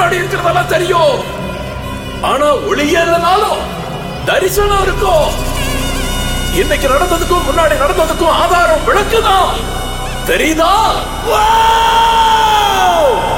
பின்னாடி இருக்கிறதெல்லாம் தெரியும். ஆனா ஒளியே இல்லைனாலும் தரிசனம் இருக்கும். இன்னைக்கு நடந்ததுக்கும் முன்னாடி நடந்ததுக்கும் ஆதாரம் விளக்குதான். தெரியுதா?